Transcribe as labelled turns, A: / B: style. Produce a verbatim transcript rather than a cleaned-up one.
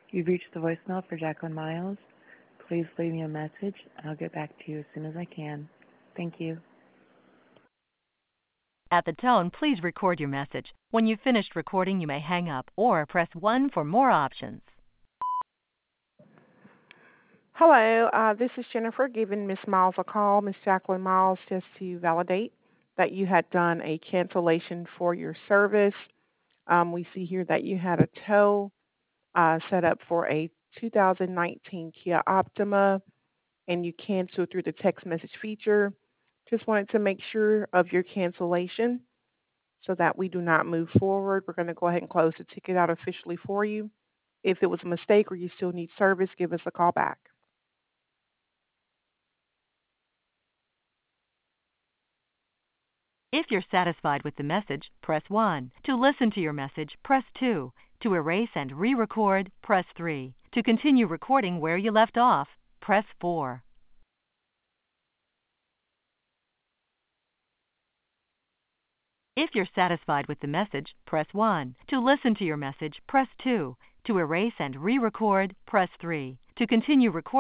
A: You've reached the voicemail for Jacqueline Miles. Please leave me a message, and I'll get back to you as soon as I can. Thank you.
B: At the tone, please record your message. When you've finished recording, you may hang up or press one for more options.
C: Hello, uh, this is Jennifer giving Miss Miles a call, Miss Jacqueline Miles, just to validate that you had done a cancellation for your service. Um, we see here that you had a tow uh, set up for a two thousand nineteen Kia Optima, and you canceled through the text message feature. Just wanted to make sure of your cancellation so that we do not move forward. We're going to go ahead and close the ticket out officially for you. If it was a mistake or you still need service, give us a call back.
B: If you're satisfied with the message, press one. To listen to your message, press two. To erase and re-record, press three. To continue recording where you left off, press four. If you're satisfied with the message, press one. To listen to your message, press two. To erase and re-record, press three. To continue recording